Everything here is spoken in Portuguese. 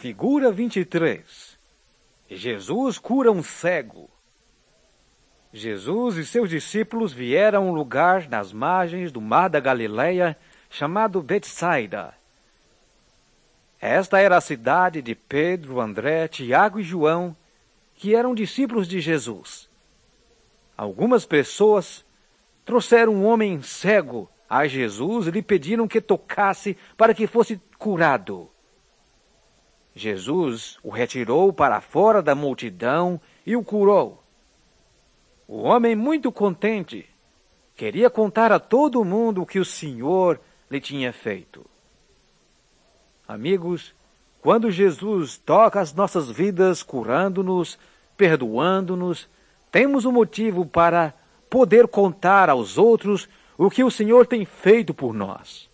Figura 23. Jesus cura um cego. Jesus e seus discípulos vieram a um lugar nas margens do mar da Galileia, chamado Betsaida. Esta era a cidade de Pedro, André, Tiago e João, que eram discípulos de Jesus. Algumas pessoas trouxeram um homem cego a Jesus e lhe pediram que tocasse para que fosse curado. Jesus o retirou para fora da multidão e o curou. O homem, muito contente, queria contar a todo mundo o que o Senhor lhe tinha feito. Amigos, quando Jesus toca as nossas vidas, curando-nos, perdoando-nos, temos um motivo para poder contar aos outros o que o Senhor tem feito por nós.